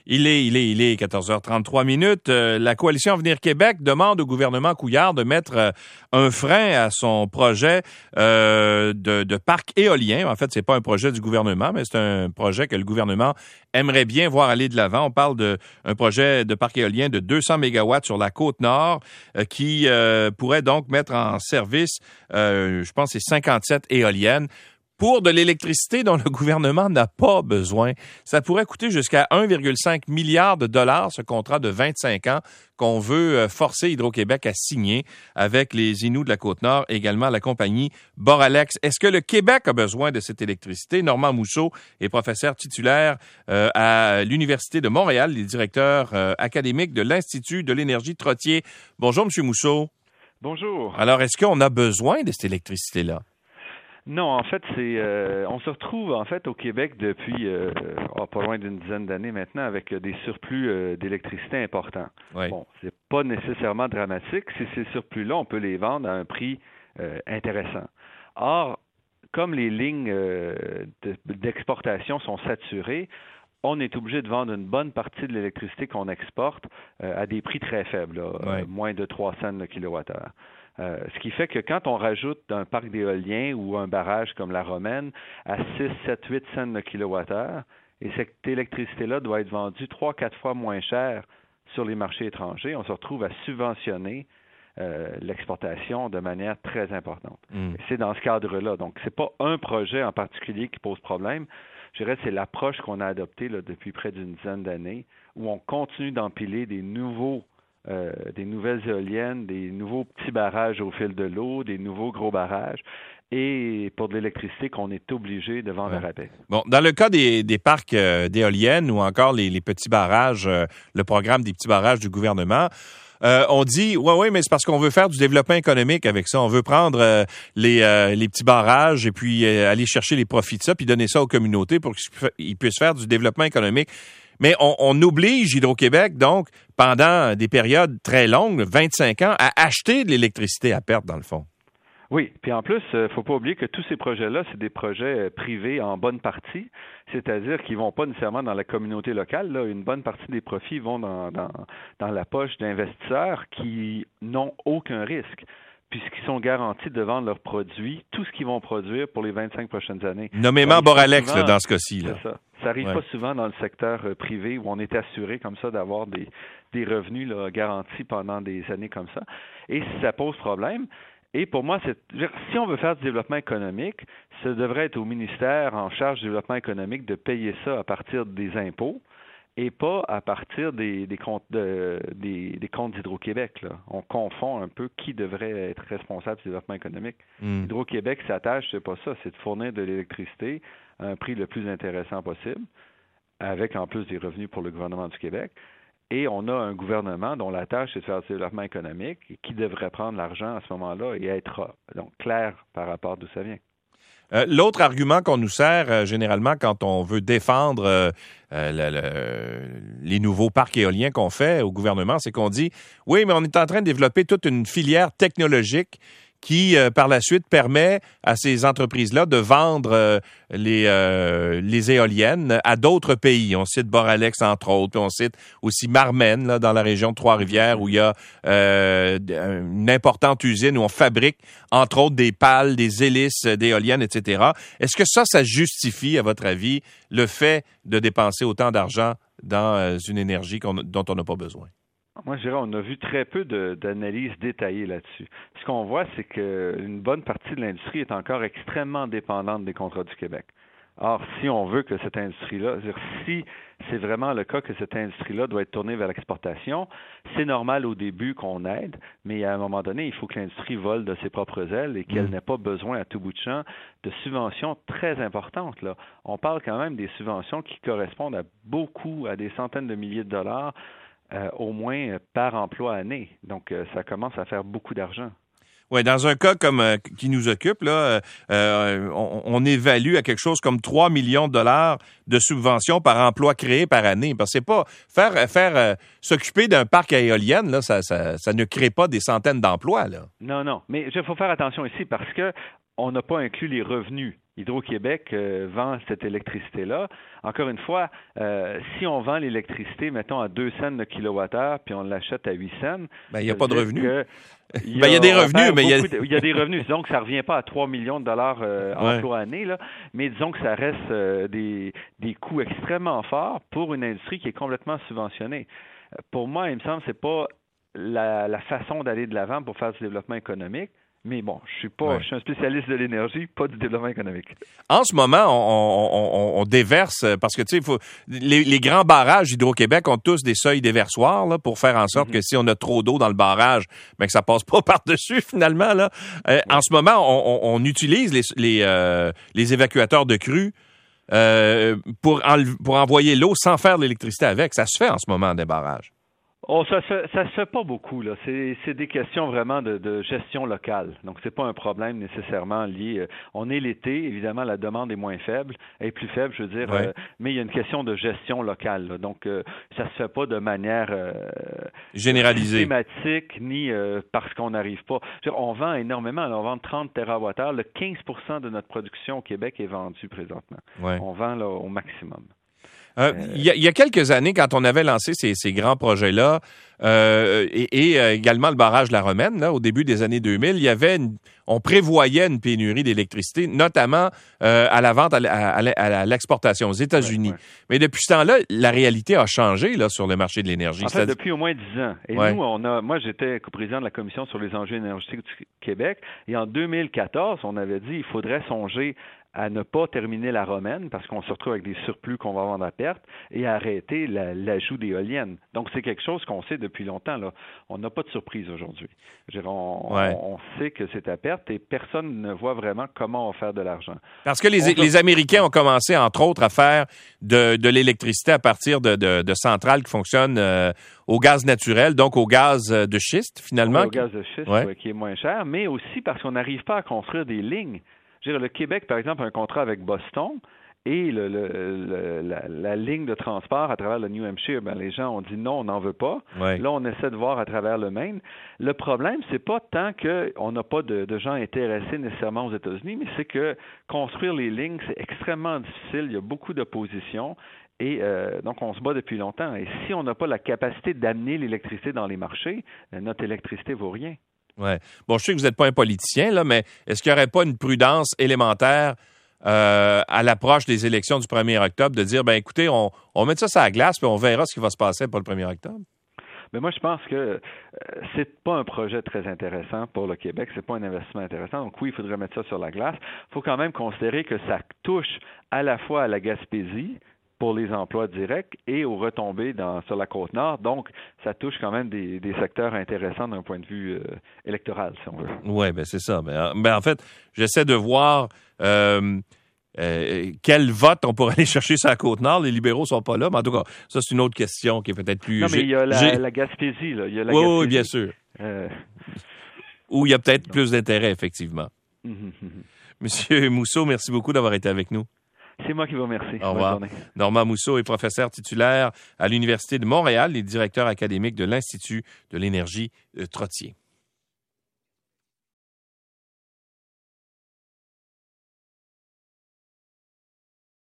Il est 14h33 minutes. La Coalition Avenir Québec demande au gouvernement Couillard de mettre un frein à son projet de parc éolien. En fait, c'est pas un projet du gouvernement, mais c'est un projet que le gouvernement aimerait bien voir aller de l'avant. On parle d'un projet de parc éolien de 200 mégawatts sur la Côte-Nord qui pourrait donc mettre en service, je pense, c'est 57 éoliennes. Pour de l'électricité dont le gouvernement n'a pas besoin. Ça pourrait coûter jusqu'à 1,5 milliard de dollars, ce contrat de 25 ans qu'on veut forcer Hydro-Québec à signer avec les Inuits de la Côte-Nord, également la compagnie Boralex. Est-ce que le Québec a besoin de cette électricité? Normand Mousseau est professeur titulaire à l'Université de Montréal, il est directeur académique de l'Institut de l'énergie Trottier. Bonjour, M. Mousseau. Bonjour. Alors, est-ce qu'on a besoin de cette électricité-là? Non, en fait, on se retrouve en fait au Québec depuis pas loin d'une dizaine d'années maintenant avec des surplus d'électricité importants. Oui. Bon, c'est pas nécessairement dramatique. Si ces surplus-là, on peut les vendre à un prix intéressant. Or, comme les lignes d'exportation sont saturées, on est obligé de vendre une bonne partie de l'électricité qu'on exporte à des prix très faibles, moins de 3 cents le kilowattheure. Ce qui fait que quand on rajoute un parc d'éolien ou un barrage comme la Romaine à 6, 7, 8 cents le kilowattheure, et cette électricité-là doit être vendue 3-4 fois moins cher sur les marchés étrangers, on se retrouve à subventionner l'exportation de manière très importante. Et c'est dans ce cadre-là. Donc, c'est pas un projet en particulier qui pose problème. Je dirais que c'est l'approche qu'on a adoptée là, depuis près d'une dizaine d'années, où on continue d'empiler des nouvelles éoliennes, des nouveaux petits barrages au fil de l'eau, des nouveaux gros barrages, et pour de l'électricité qu'on est obligé de vendre à rabais. Bon, dans le cas des parcs d'éoliennes ou encore les petits barrages, le programme des petits barrages du gouvernement, on dit, oui, mais c'est parce qu'on veut faire du développement économique avec ça. On veut prendre les petits barrages et puis aller chercher les profits de ça, puis donner ça aux communautés pour qu'ils puissent faire du développement économique. Mais on oblige Hydro-Québec, donc, pendant des périodes très longues, 25 ans, à acheter de l'électricité à perte, dans le fond. Oui, puis en plus, faut pas oublier que tous ces projets-là, c'est des projets privés en bonne partie, c'est-à-dire qu'ils vont pas nécessairement dans la communauté locale. Là, une bonne partie des profits vont dans la poche d'investisseurs qui n'ont aucun risque, puisqu'ils sont garantis de vendre leurs produits, tout ce qu'ils vont produire pour les 25 prochaines années. Nommément Boralex, là, dans ce cas-ci. Là. C'est ça. Ça n'arrive pas souvent dans le secteur privé où on est assuré comme ça d'avoir des revenus là, garantis pendant des années comme ça. Et si ça pose problème, et pour moi, si on veut faire du développement économique, ça devrait être au ministère en charge du développement économique de payer ça à partir des impôts et pas à partir des comptes d'Hydro-Québec. Là. On confond un peu qui devrait être responsable du développement économique. Hydro-Québec, sa tâche, c'est pas ça, c'est de fournir de l'électricité à un prix le plus intéressant possible, avec en plus des revenus pour le gouvernement du Québec. Et on a un gouvernement dont la tâche, c'est de faire du développement économique et qui devrait prendre l'argent à ce moment-là et être donc clair par rapport à d'où ça vient. L'autre argument qu'on nous sert généralement quand on veut défendre les nouveaux parcs éoliens qu'on fait au gouvernement, c'est qu'on dit « Oui, mais on est en train de développer toute une filière technologique qui, par la suite, permet à ces entreprises-là de vendre les éoliennes à d'autres pays. » On cite Boralex, entre autres, puis on cite aussi Marmen, là, dans la région de Trois-Rivières, où il y a une importante usine où on fabrique, entre autres, des pales, des hélices d'éoliennes, etc. Est-ce que ça justifie, à votre avis, le fait de dépenser autant d'argent dans une énergie dont on n'a pas besoin? Moi, je dirais, on a vu très peu d'analyses détaillées là-dessus. Ce qu'on voit, c'est qu'une bonne partie de l'industrie est encore extrêmement dépendante des contrats du Québec. Or, si on veut que cette industrie-là, si c'est vraiment le cas que cette industrie-là doit être tournée vers l'exportation, c'est normal au début qu'on aide, mais à un moment donné, il faut que l'industrie vole de ses propres ailes et qu'elle n'ait pas besoin à tout bout de champ de subventions très importantes. Là. On parle quand même des subventions qui correspondent à des centaines de milliers de dollars au moins par emploi année. Donc, ça commence à faire beaucoup d'argent. Oui, dans un cas comme qui nous occupe, là, on évalue à quelque chose comme 3 millions de dollars de subventions par emploi créé par année. Parce que c'est pas faire s'occuper d'un parc à éoliennes, là, ça ne crée pas des centaines d'emplois, là. Non, mais il faut faire attention ici parce que on n'a pas inclus les revenus Hydro-Québec vend cette électricité-là. Encore une fois, si on vend l'électricité, mettons, à 2 cents le kilowattheure, puis on l'achète à 8 cents... il n'y a pas de revenus. Il y a des revenus, mais il y a des revenus. Disons que ça ne revient pas à 3 millions de dollars emploi année, là, mais disons que ça reste des coûts extrêmement forts pour une industrie qui est complètement subventionnée. Pour moi, il me semble que c'est pas la façon d'aller de l'avant pour faire du développement économique. Mais bon, je suis un spécialiste de l'énergie, pas du développement économique. En ce moment, on déverse, parce que tu sais, les grands barrages d'Hydro-Québec ont tous des seuils déversoirs là, pour faire en sorte que si on a trop d'eau dans le barrage, que ça passe pas par-dessus finalement. Là. En ce moment, on utilise les évacuateurs de crues pour envoyer l'eau sans faire de l'électricité avec. Ça se fait en ce moment des barrages. Oh, ça se fait pas beaucoup, là. C'est des questions vraiment de gestion locale. Donc, c'est pas un problème nécessairement lié. On est l'été, évidemment, la demande est moins faible, elle est plus faible, je veux dire, mais il y a une question de gestion locale, là. Donc, ça se fait pas de manière généralisée, systématique, ni parce qu'on n'arrive pas. On vend énormément, on vend 30 TWh. Le 15% de notre production au Québec est vendu présentement. Ouais. On vend là, au maximum. Il y a quelques années, quand on avait lancé ces grands projets-là, et également le barrage de la Romaine, là, au début des années 2000, on prévoyait une pénurie d'électricité, notamment à la vente, à l'exportation aux États-Unis. Mais depuis ce temps-là, la réalité a changé là, sur le marché de l'énergie. En fait, depuis au moins 10 ans. Et nous, moi, j'étais coprésident de la Commission sur les enjeux énergétiques du Québec, et en 2014, on avait dit qu'il faudrait songer à ne pas terminer la Romaine parce qu'on se retrouve avec des surplus qu'on va vendre à perte et à arrêter l'ajout d'éoliennes. Donc, c'est quelque chose qu'on sait depuis longtemps. Là. On n'a pas de surprise aujourd'hui. On sait que c'est à perte et personne ne voit vraiment comment on va faire de l'argent. Parce que les Américains ont commencé, entre autres, à faire de l'électricité à partir de centrales qui fonctionnent au gaz naturel, donc au gaz de schiste, finalement. Au gaz de schiste, qui est moins cher, mais aussi parce qu'on n'arrive pas à construire des lignes. Je veux dire, le Québec, par exemple, a un contrat avec Boston et la ligne de transport à travers le New Hampshire, les gens ont dit non, on n'en veut pas. Ouais. Là, on essaie de voir à travers le Maine. Le problème, c'est pas tant qu'on n'a pas de gens intéressés nécessairement aux États-Unis, mais c'est que construire les lignes, c'est extrêmement difficile. Il y a beaucoup d'opposition. Et donc, on se bat depuis longtemps. Et si on n'a pas la capacité d'amener l'électricité dans les marchés, notre électricité vaut rien. Ouais. Bon, je sais que vous n'êtes pas un politicien, là, mais est-ce qu'il n'y aurait pas une prudence élémentaire à l'approche des élections du 1er octobre de dire, écoutez, on met ça sur la glace puis on verra ce qui va se passer pour le 1er octobre? Mais moi, je pense que c'est pas un projet très intéressant pour le Québec, c'est pas un investissement intéressant. Donc oui, il faudrait mettre ça sur la glace. Il faut quand même considérer que ça touche à la fois à la Gaspésie, pour les emplois directs et aux retombées sur la Côte-Nord. Donc, ça touche quand même des secteurs intéressants d'un point de vue électoral, si on veut. Oui, c'est ça. Mais en fait, j'essaie de voir quel vote on pourrait aller chercher sur la Côte-Nord. Les libéraux sont pas là, mais en tout cas, ça, c'est une autre question qui est peut-être plus... Non, mais il y a la Gaspésie, là. Il y a la Gaspésie. Oui, bien sûr. Où il y a peut-être plus d'intérêt, effectivement. Monsieur Mousseau, merci beaucoup d'avoir été avec nous. C'est moi qui vous remercie. Au revoir. Normand Mousseau est professeur titulaire à l'Université de Montréal et directeur académique de l'Institut de l'énergie Trottier.